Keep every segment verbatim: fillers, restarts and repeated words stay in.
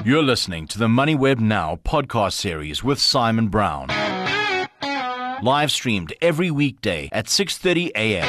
You're listening to the MoneyWeb Now podcast series with Simon Brown. Live streamed every weekday at six thirty a.m.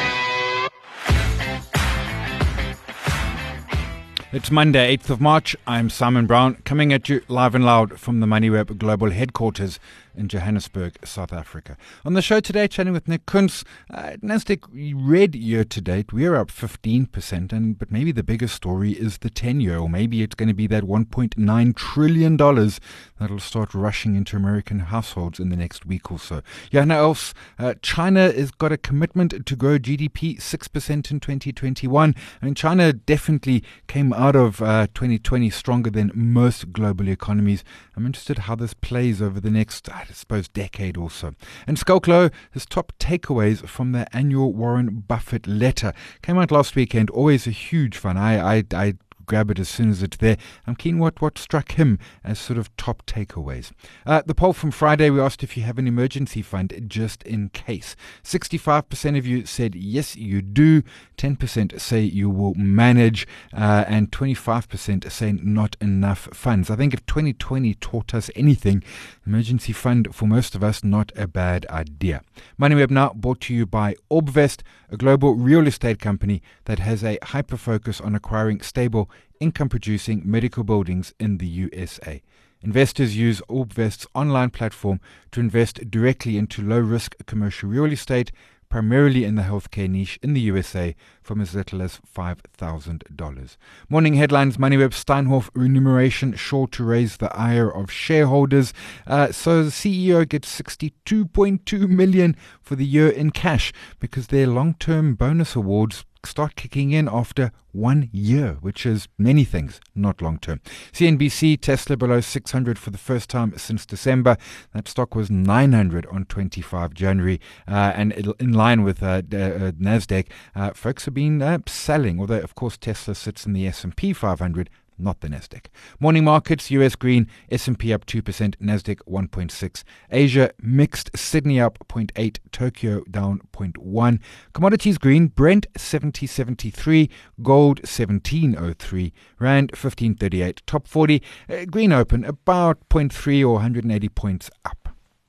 It's Monday, eighth of March. I'm Simon Brown, coming at you live and loud from the MoneyWeb Global Headquarters in Johannesburg, South Africa. On the show today, chatting with Nick Kuntz. Uh, Nasdaq red year to date, we're up fifteen percent, and but maybe the biggest story is the ten-year, or maybe it's going to be that one point nine trillion dollars that'll start rushing into American households in the next week or so. Johanna else, uh, China has got a commitment to grow G D P six percent in twenty twenty-one. I mean, China definitely came out of uh, twenty twenty stronger than most global economies. I'm interested how this plays over the next, I suppose, decade or so. And Skulk Low, his top takeaways from the annual Warren Buffett letter. Came out last weekend, always a huge fun. I, I, I grab it as soon as it's there. I'm keen what, what struck him as sort of top takeaways. Uh, the poll from Friday, we asked if you have an emergency fund just in case. sixty-five percent of you said yes, you do. ten percent say you will manage. Uh, and twenty-five percent say not enough funds. I think if twenty twenty taught us anything, emergency fund for most of us, not a bad idea. MoneyWeb Now brought to you by Orbvest, a global real estate company that has a hyper focus on acquiring stable, income-producing medical buildings in the U S A. Investors use Orbvest's online platform to invest directly into low-risk commercial real estate, primarily in the healthcare niche in the U S A, from as little as five thousand dollars. Morning headlines: MoneyWeb Steinhoff remuneration sure to raise the ire of shareholders. Uh, so the C E O gets sixty-two point two million dollars for the year in cash because their long-term bonus awards start kicking in after one year, which is many things, not long-term. C N B C, Tesla below six hundred for the first time since December. That stock was nine hundred on twenty-fifth of January, uh, and in line with uh, uh, Nasdaq, uh, folks have been uh, selling, although, of course, Tesla sits in the S and P five hundred, not the Nasdaq. Morning markets, U S green, S and P up two percent, Nasdaq one point six. Asia mixed, Sydney up zero point eight, Tokyo down zero point one. Commodities green, Brent seventy seventy-three, gold seventeen oh three, Rand fifteen thirty-eight. Top forty, uh, green open about zero point three or one hundred eighty points up.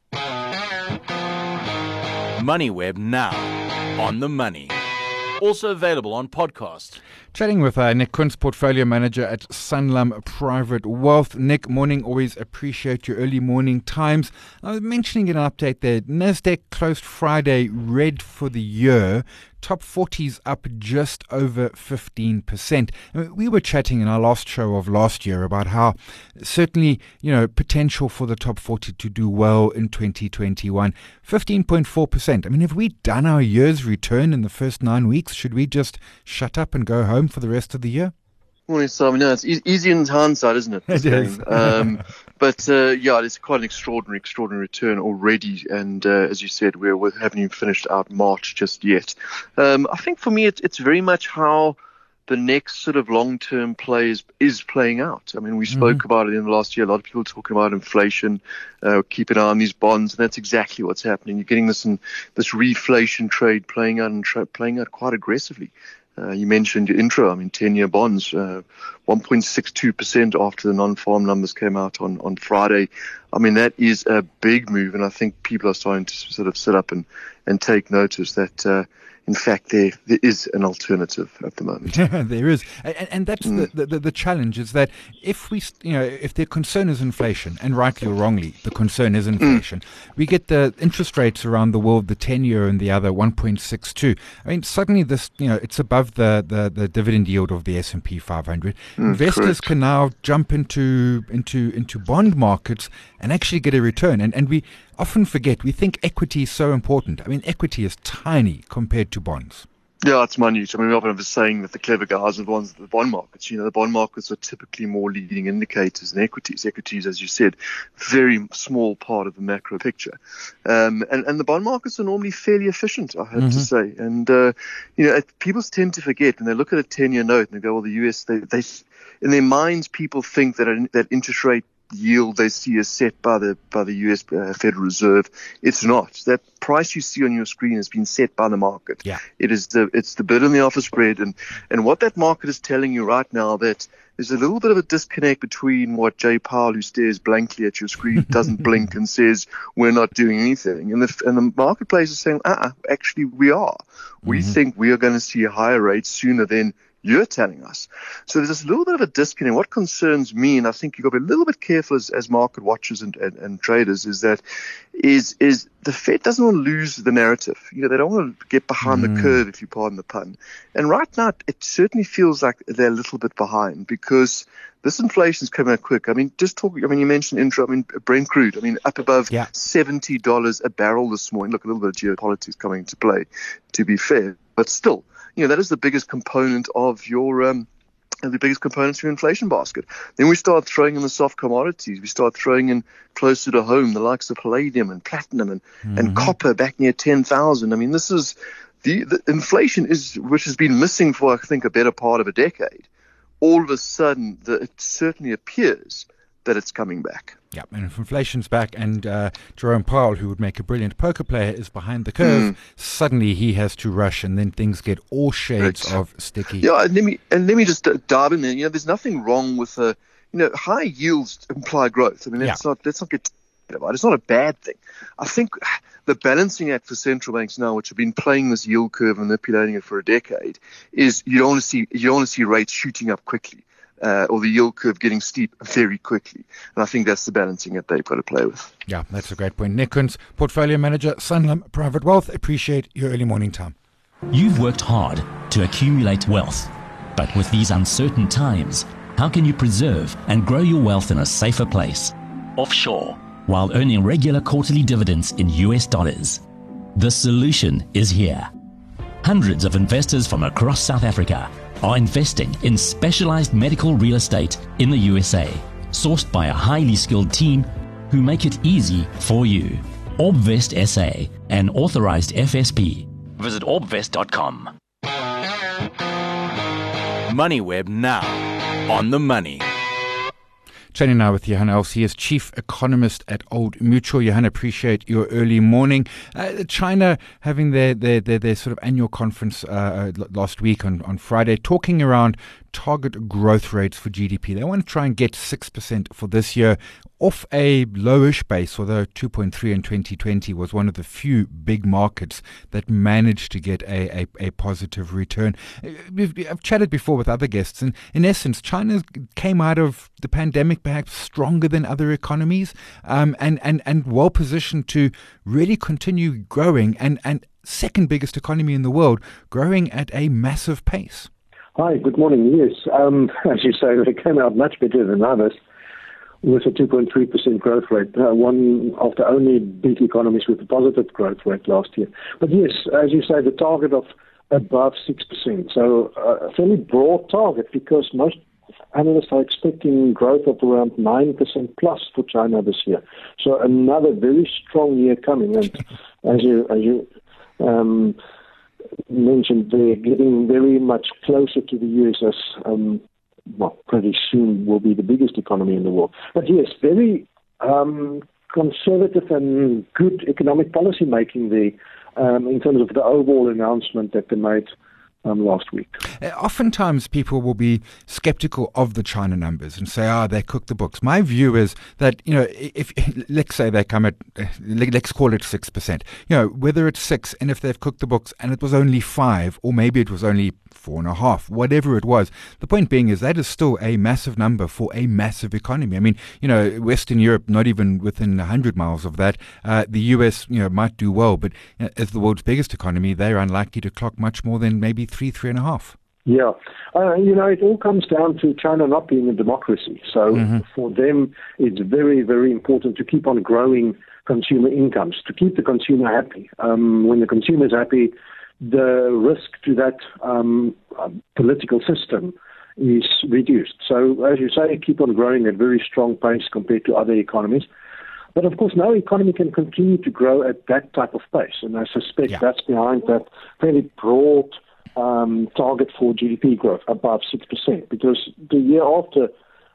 MoneyWeb Now, on the money. Also available on podcast. Chatting with uh, Nick Kuntz, portfolio manager at Sanlam Private Wealth. Nick, morning. Always appreciate your early morning times. I was mentioning in an update there, Nasdaq closed Friday red for the year. Top forty's up just over fifteen percent. I mean, we were chatting in our last show of last year about how certainly, you know, potential for the top forty to do well in twenty twenty-one. fifteen point four percent. I mean, have we done our year's return in the first nine weeks? Should we just shut up and go home for the rest of the year? Morning, Simon. No, it's e- easy in hindsight, isn't it? It is. um, but uh, yeah, it's quite an extraordinary, extraordinary return already. And uh, as you said, we're, we haven't even finished out March just yet. Um, I think for me, it, it's very much how the next sort of long-term play is, is playing out. I mean, we spoke mm-hmm. about it in the last year. A lot of people talking about inflation, uh, keep an eye on these bonds, and that's exactly what's happening. You're getting this in, this reflation trade playing out and tra- playing out quite aggressively. Uh, you mentioned your intro. I mean, ten-year bonds, uh, one point six two percent after the non-farm numbers came out on, on Friday. I mean, that is a big move, and I think people are starting to sort of sit up and, and take notice that, uh, in fact, there there is an alternative at the moment. There is, and, and that's mm. the, the the challenge is that if we, you know, if the concern is inflation, and rightly or wrongly, the concern is inflation, mm. we get the interest rates around the world, the ten-year and the other one point six two. I mean, suddenly this, you know, it's above the the, the dividend yield of the S and P five hundred. Mm, Investors correct. Can now jump into into into bond markets and actually get a return, and and we often forget, we think equity is so important. I mean, equity is tiny compared to bonds. Yeah, it's minute. I mean, we often have a saying that the clever guys are the ones at the bond markets. You know, the bond markets are typically more leading indicators than equities. Equities, as you said, very small part of the macro picture. Um, and, and the bond markets are normally fairly efficient, I have mm-hmm. to say. And, uh, you know, people tend to forget when they look at a ten-year note and they go, well, the U S, they, they in their minds, people think that that interest rate yield they see is set by the by the U S uh, Federal Reserve. It's not. That price you see on your screen has been set by the market. Yeah. It is the it's the bid and the offer spread, and and what that market is telling you right now, that there's a little bit of a disconnect between what Jay Powell, who stares blankly at your screen, doesn't blink and says we're not doing anything, and the and the marketplace is saying, uh-uh, actually we are. We Mm-hmm. think we are going to see a higher rate sooner than you're telling us. So there's this little bit of a disconnect. What concerns me, and I think you've got to be a little bit careful as, as market watchers and, and, and traders, is that is is the Fed doesn't want to lose the narrative. You know, they don't want to get behind Mm. the curve, if you pardon the pun. And right now, it certainly feels like they're a little bit behind, because this inflation's coming out quick. I mean, just talking, I mean, you mentioned intro, I mean, Brent crude, I mean, up above Yeah. seventy dollars a barrel this morning. Look, a little bit of geopolitics coming into play, to be fair, but still, you know, that is the biggest component of your, um, the biggest components of your inflation basket. Then we start throwing in the soft commodities. We start throwing in closer to home, the likes of palladium and platinum and, Mm-hmm. and copper back near ten thousand. I mean, this is the, the inflation is, which has been missing for, I think, a better part of a decade. All of a sudden, the, it certainly appears that it's coming back. Yeah, and if inflation's back and uh, Jerome Powell, who would make a brilliant poker player, is behind the curve, Mm. suddenly he has to rush, and then things get all shades Right. of sticky. Yeah, and let me and let me just uh, dive in there. You know, there's nothing wrong with a, you know, high yields imply growth. I mean, let's Yeah. not let's not get about it. It's not a bad thing. I think the balancing act for central banks now, which have been playing this yield curve and manipulating it for a decade, is you don't want to see you don't want to see rates shooting up quickly. Uh, or the yield curve getting steep very quickly. And I think that's the balancing that they've got to play with. Yeah, that's a great point. Nick Kuntz, Portfolio Manager, Sanlam Private Wealth. Appreciate your early morning time. You've worked hard to accumulate wealth. But with these uncertain times, how can you preserve and grow your wealth in a safer place? Offshore, while earning regular quarterly dividends in U S dollars. The solution is here. Hundreds of investors from across South Africa are investing in specialized medical real estate in the U S A, sourced by a highly skilled team who make it easy for you. Orbvest S A, an authorized F S P. Visit orbvest dot com. MoneyWeb now on the money. Chatting now with Johanna Els. He is Chief Economist at Old Mutual. Johanna, appreciate your early morning. Uh, China having their, their, their, their sort of annual conference uh, last week on, on Friday, talking around target growth rates for G D P. They want to try and get six percent for this year off a lowish base, although two point three in twenty twenty was one of the few big markets that managed to get a, a, a positive return. We've, I've chatted before with other guests, and in essence, China came out of the pandemic perhaps stronger than other economies, um, and, and, and well positioned to really continue growing, and, and second biggest economy in the world, growing at a massive pace. Hi, good morning. Yes, um, as you say, they came out much better than others with a two point three percent growth rate, uh, one of the only big economies with a positive growth rate last year. But yes, as you say, the target of above six percent. So uh, a fairly broad target, because most analysts are expecting growth of around nine percent plus for China this year. So another very strong year coming. And as you, as you um, mentioned, they're getting very much closer to the U S as, um, well, pretty soon will be the biggest economy in the world. But yes, very um, conservative and good economic policy making there um, in terms of the overall announcement that they made Um, last week. Uh, oftentimes people will be skeptical of the China numbers and say, ah, oh, they cook the books. My view is that, you know, if, let's say they come at, uh, let's call it six percent, you know, whether it's six, and if they've cooked the books and it was only five, or maybe it was only four and a half, whatever it was, the point being is that is still a massive number for a massive economy. I mean, you know, Western Europe, not even within one hundred miles of that. Uh, the U S, you know, might do well, but you know, as the world's biggest economy, they're unlikely to clock much more than maybe three, three and a half. Yeah. Uh, you know, it all comes down to China not being a democracy. So Mm-hmm. for them, it's very, very important to keep on growing consumer incomes, to keep the consumer happy. Um, when the consumer is happy, the risk to that um, uh, political system is reduced. So as you say, keep on growing at very strong pace compared to other economies. But of course, no economy can continue to grow at that type of pace. And I suspect Yeah. that's behind that fairly broad um, target for G D P growth above six percent. Because the year after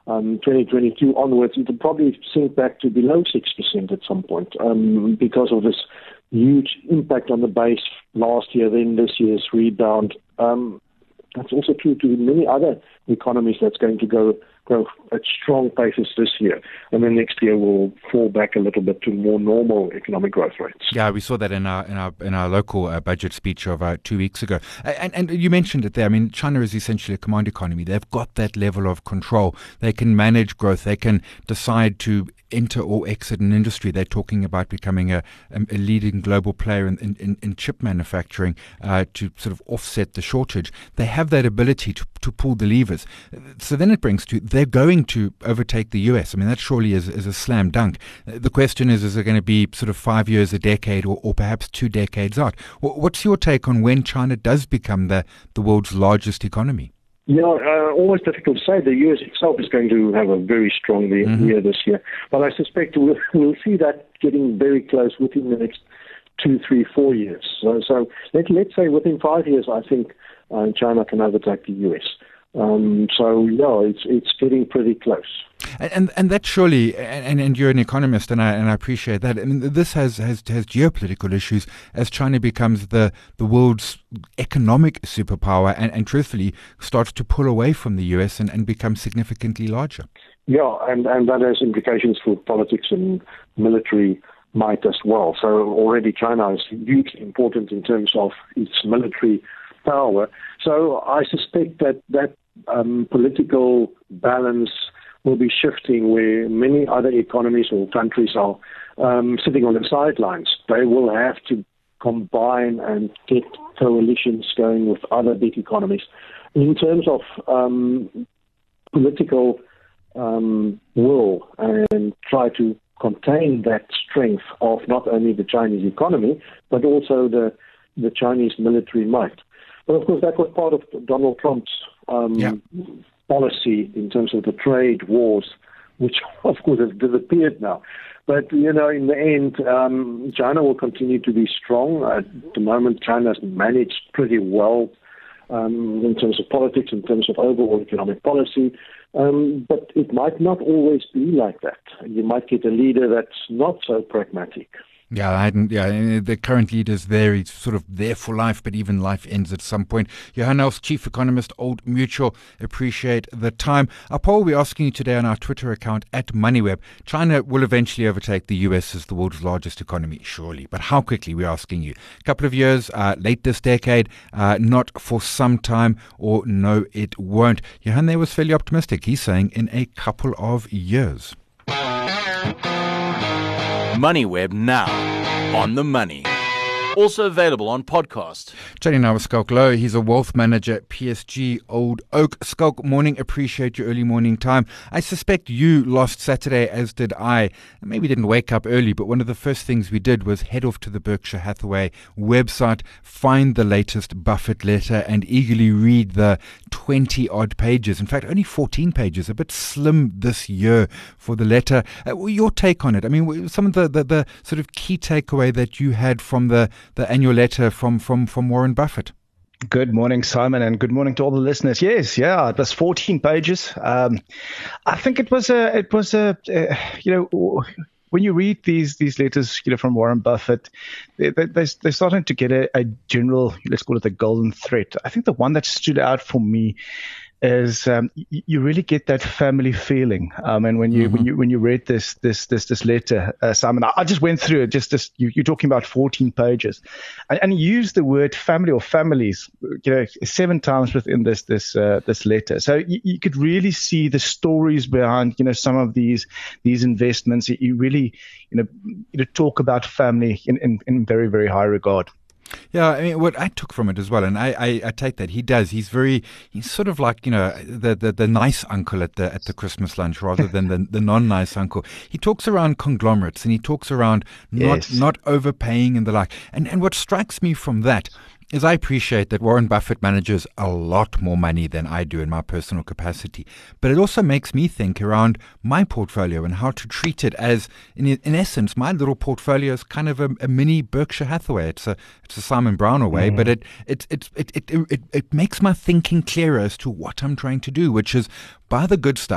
um, twenty twenty-two onwards, it'll probably sink back to below six percent at some point um, because of this huge impact on the base last year, then this year's rebound. Um, that's also true to many other economies that's going to go grow at strong paces this year. And then next year will fall back a little bit to more normal economic growth rates. Yeah, we saw that in our in our in our local uh, budget speech of uh, two weeks ago. And, and you mentioned it there. I mean, China is essentially a command economy. They've got that level of control. They can manage growth. They can decide to enter or exit an industry. They're talking about becoming a, a leading global player in, in, in chip manufacturing uh, to sort of offset the shortage. They have that ability to, to pull the levers. So then it brings to, they're going to overtake the U S. I mean, that surely is, is a slam dunk. The question is, is it going to be sort of five years, a decade, or, or perhaps two decades out? What's your take on when China does become the, the world's largest economy? You know, uh, always difficult to say. The U S itself is going to have a very strong year, mm-hmm. year this year. But I suspect we'll, we'll see that getting very close within the next two, three, four years. So, so let, let's say within five years, I think uh, China can overtake the U S. Um, so, yeah, it's it's getting pretty close. And, and and that surely, and, and you're an economist, and I and I appreciate that. I mean, this has, has, has geopolitical issues as China becomes the, the world's economic superpower, and, and truthfully starts to pull away from the U S and, and become significantly larger. Yeah, and, and that has implications for politics and military might as well. So already China is hugely important in terms of its military power. So I suspect that that um, political balance will be shifting where many other economies or countries are um, sitting on the sidelines. They will have to combine and get coalitions going with other big economies. In terms of um, political um, will and try to contain that strength of not only the Chinese economy, but also the, the Chinese military might. But of course, that was part of Donald Trump's um, yeah. policy in terms of the trade wars, which of course has disappeared now. But, you know, in the end, um, China will continue to be strong. At the moment, China has managed pretty well um, in terms of politics, in terms of overall economic policy. Um, but it might not always be like that. You might get a leader that's not so pragmatic. Yeah, I hadn't, yeah, the current leader's there. He's sort of there for life, but even life ends at some point. Johan Els, Chief Economist, Old Mutual, appreciate the time. Our poll we're asking you today on our Twitter account at MoneyWeb. China will eventually overtake the U S as the world's largest economy, surely. But how quickly, we're asking you. A couple of years, uh, late this decade, uh, not for some time, or no, it won't. Johan there was fairly optimistic. He's saying in a couple of years. MoneyWeb now on the money. Also available on podcast. Chatting now with Skalk Lowe. He's a wealth manager at P S G Old Oak. Skalk, morning. Appreciate your early morning time. I suspect you lost Saturday, as did I. Maybe didn't wake up early, but one of the first things we did was head off to the Berkshire Hathaway website, find the latest Buffett letter, and eagerly read the twenty-odd pages. In fact, only fourteen pages, a bit slim this year for the letter. Uh, your take on it? I mean, some of the, the, the sort of key takeaway that you had from the the annual letter from, from, from Warren Buffett. Good morning, Simon, and good morning to all the listeners. Yes, yeah, it was fourteen pages. Um, I think it was a, it was a, uh, you know, when you read these these letters, you know, from Warren Buffett, they, they, they're starting to get a, a general, let's call it the golden thread. I think the one that stood out for me is um, you, you really get that family feeling. Um, and when you mm-hmm. when you when you read this this this this letter, uh, Simon, I, I just went through it. Just this, you, you're talking about fourteen pages, and, and you use the word family or families, you know, seven times within this this uh, this letter. So you, you could really see the stories behind, you know, some of these these investments. You really, you know, you know talk about family in, in, in very very high regard. Yeah, I mean, what I took from it as well, and I, I, I take that he does. He's very, he's sort of like, you know, the, the, the nice uncle at the at the Christmas lunch rather than the, the non-nice uncle. He talks around conglomerates and he talks around not yes. not overpaying and the like. And and what strikes me from that is I appreciate that Warren Buffett manages a lot more money than I do in my personal capacity. But it also makes me think around my portfolio and how to treat it as, in in essence, my little portfolio is kind of a, a mini Berkshire Hathaway. It's a it's a Simon Browner way, mm. but it it, it it it it it makes my thinking clearer as to what I'm trying to do, which is buy the good stuff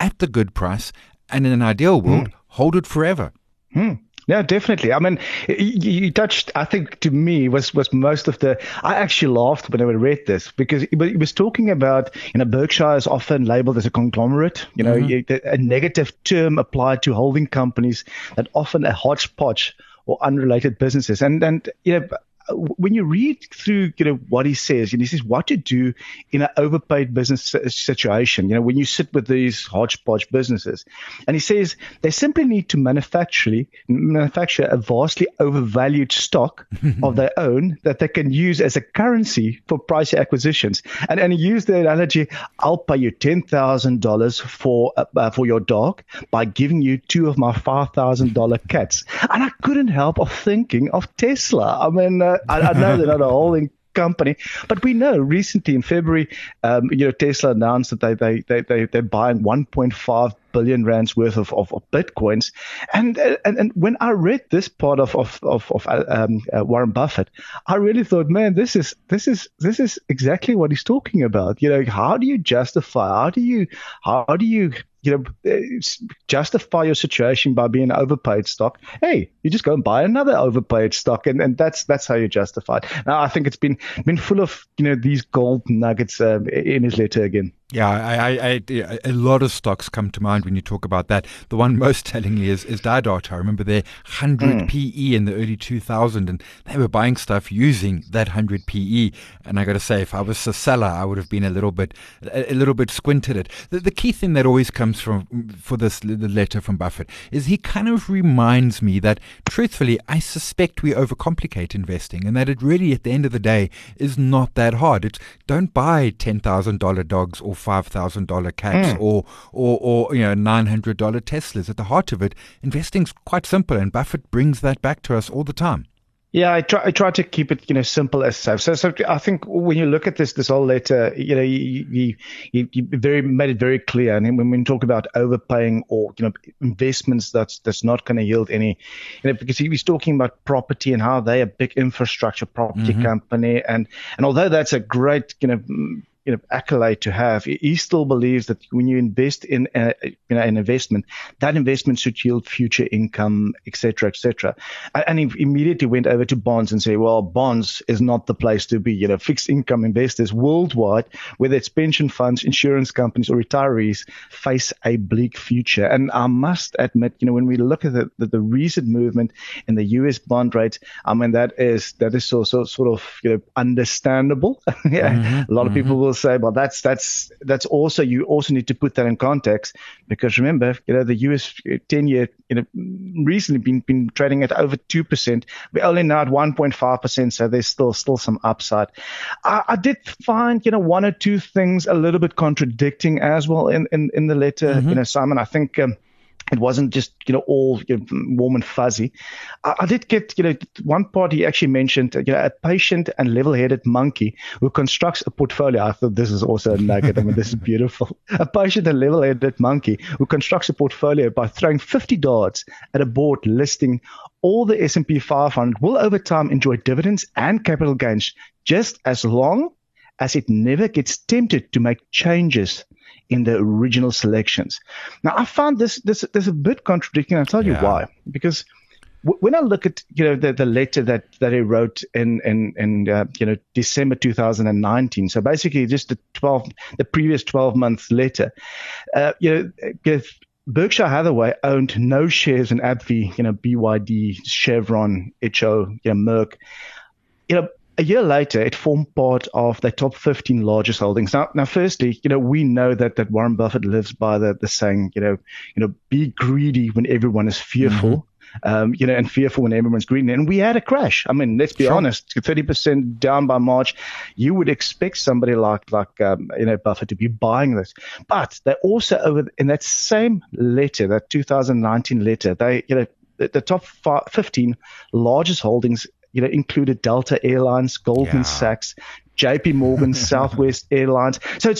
at the good price, and in an ideal world, mm. hold it forever. Hmm. Yeah, definitely. I mean, you, you touched, I think to me was, was most of the, I actually laughed when I read this because he was talking about, you know, Berkshire is often labeled as a conglomerate, you know, mm-hmm. a negative term applied to holding companies that often a hodgepodge or unrelated businesses. And, and, you know, when you read through, you know, what he says, and he says what to do in an overpaid business situation, you know, when you sit with these hodgepodge businesses, and he says they simply need to manufacture, manufacture a vastly overvalued stock of their own that they can use as a currency for pricey acquisitions. And and he used the analogy, I'll pay you ten thousand dollars for uh, for your dog by giving you two of my five thousand dollars cats. And I couldn't help of thinking of Tesla. I mean, uh, I, I know they're not a holding company, but we know recently in February, um, you know, Tesla announced that they they they they they're buying one point five billion rands worth of, of, of bitcoins, and and and when I read this part of of of, of um, uh, Warren Buffett, I really thought, man, this is this is this is exactly what he's talking about. You know, how do you justify? How do you how do you you know, justify your situation by being overpaid stock? Hey, you just go and buy another overpaid stock, and, and that's that's how you justify it. Now, I think it's been been full of, you know, these gold nuggets um, in his letter again. Yeah, I, I, I, a lot of stocks come to mind when you talk about that. The one most tellingly is, is Didot. I remember their one hundred mm. P E in the early two thousands, and they were buying stuff using that one hundred P E. And I got to say, if I was a seller, I would have been a little bit, a, a little bit squinted at. The, the key thing that always comes from for this the letter from Buffett is he kind of reminds me that, truthfully, I suspect we overcomplicate investing, and that it really, at the end of the day, is not that hard. It's don't buy ten thousand dollars dogs or five thousand dollars cats mm. or, or, or, you know, nine hundred dollars Teslas. At the heart of it, investing's quite simple, and Buffett brings that back to us all the time. Yeah, I try. I try to keep it, you know, simple as so. So, so I think when you look at this, this whole letter, you know, you, you, you, you very made it very clear. And when we talk about overpaying or, you know, investments that's that's not going to yield any, you know, because he was talking about property and how they are a big infrastructure property mm-hmm. company, and and although that's a great, you know, you know, accolade to have, he still believes that when you invest in a, you know, an investment, that investment should yield future income, et cetera, et cetera. And he immediately went over to bonds and said, well, bonds is not the place to be. You know, fixed income investors worldwide, whether it's pension funds, insurance companies, or retirees, face a bleak future. And I must admit, you know, when we look at the, the, the recent movement in the U S bond rates, I mean, that is, that is so, so sort of, you know, understandable. yeah. Mm-hmm. A lot of mm-hmm. people will say, well, that's that's that's also, you also need to put that in context, because remember, you know, the U S ten year, you know, recently been been trading at over two percent. We're only now at one point five percent, so there's still still some upside. I, I did find, you know, one or two things a little bit contradicting as well in in, in the letter, mm-hmm. you know, Simon. I think. Um, It wasn't just, you know, all, you know, warm and fuzzy. I, I did get, you know, one part he actually mentioned, you know, a patient and level-headed monkey who constructs a portfolio. I thought this is also a nugget. I mean, this is beautiful. A patient and level-headed monkey who constructs a portfolio by throwing fifty darts at a board listing all the S and P five hundred will over time enjoy dividends and capital gains, just as long as it never gets tempted to make changes in the original selections. Now, I found this this this a bit contradicting. I'll tell yeah. you why. Because w- when I look at, you know, the, the letter that, that he wrote in in, in uh, you know, December two thousand nineteen, so basically just the twelve the previous twelve month letter, uh, you know, Berkshire Hathaway owned no shares in AbbVie, you know, B Y D, Chevron, H O, you know, Merck, you know. A year later, it formed part of the top fifteen largest holdings. Now, now, firstly, you know, we know that, that Warren Buffett lives by the, the saying, you know, you know, be greedy when everyone is fearful, mm-hmm. um, you know, and fearful when everyone's greedy. And we had a crash. I mean, let's be sure. honest, thirty percent down by March. You would expect somebody like, like, um, you know, Buffett to be buying this. But they also, over in that same letter, that two thousand nineteen letter, they, you know, the, the top five, fifteen largest holdings, you know, included Delta Airlines, Goldman yeah. Sachs, J P Morgan, Southwest Airlines. So it's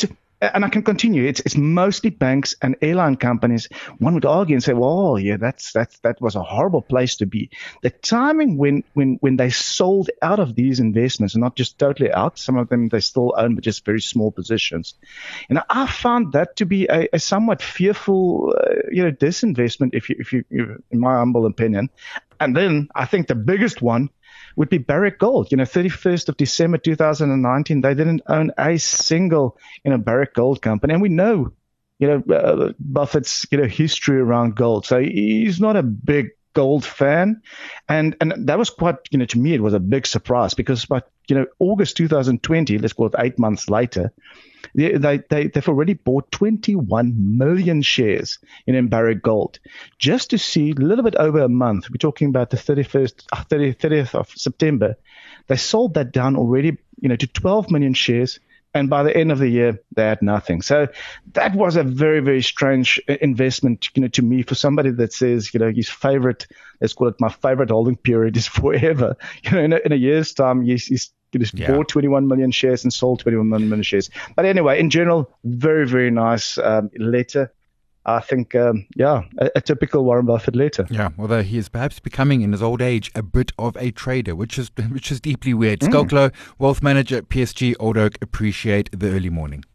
and I can continue. It's it's mostly banks and airline companies. One would argue and say, well, yeah, that's that's that was a horrible place to be. The timing when when when they sold out of these investments, and not just totally out, some of them they still own, but just very small positions. And I found that to be a, a somewhat fearful, uh, you know, disinvestment, if you if you, in my humble opinion. And then I think the biggest one would be Barrick Gold. You know, thirty-first of December two thousand nineteen, they didn't own a single, you know, Barrick Gold company. And we know, you know, uh, Buffett's, you know, history around gold. So he's not a big gold fan. And and that was quite, you know, to me, it was a big surprise because by, you know, August two thousand twenty, let's call it eight months later, They, they, they, they've already bought twenty-one million shares in, in Barrick Gold. Just to see a little bit over a month, we're talking about the thirty-first, thirtieth of September, they sold that down already, you know, to twelve million shares. And by the end of the year, they had nothing. So that was a very, very strange investment, you know, to me, for somebody that says, you know, his favorite, let's call it my favorite holding period is forever. You know, in a, in a year's time, he's, he's Just yeah. bought twenty-one million shares and sold twenty-one million shares. But anyway, in general, very, very nice um, letter. I think, um, yeah, a, a typical Warren Buffett letter. Yeah, although he is perhaps becoming, in his old age, a bit of a trader, which is which is deeply weird. Mm. Skulklo, wealth manager at P S G, Old Oak, appreciate the early morning.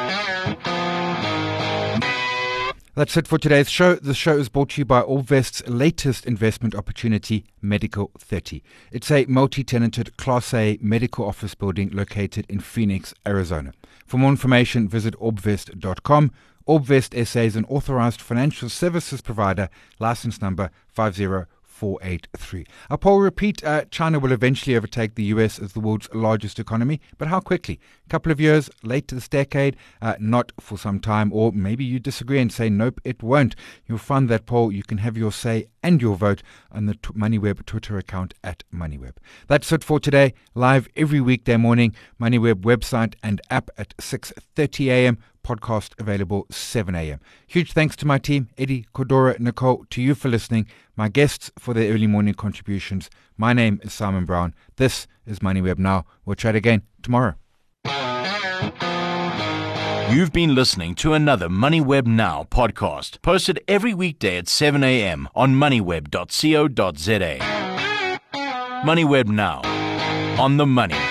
That's it for today's show. The show is brought to you by Orbvest's latest investment opportunity, Medical thirty. It's a multi-tenanted Class A medical office building located in Phoenix, Arizona. For more information, visit orbvest dot com. Orbvest S A is an authorized financial services provider, license number five zero four eight three. Our poll repeat, uh, China will eventually overtake the U S as the world's largest economy, but how quickly? A couple of years late to this decade, uh, not for some time, or maybe you disagree and say, nope, it won't. You'll find that poll. You can have your say and your vote on the t- MoneyWeb Twitter account at MoneyWeb. That's it for today. Live every weekday morning, MoneyWeb website and app at six thirty a.m. Podcast available seven a.m. Huge thanks to my team, Eddie, Cordora, Nicole, to you for listening, my guests for their early morning contributions. My name is Simon Brown. This is MoneyWeb Now. We'll chat again tomorrow. You've been listening to another MoneyWeb Now podcast, posted every weekday at seven a.m. on moneyweb dot co dot za. MoneyWeb Now, on the money.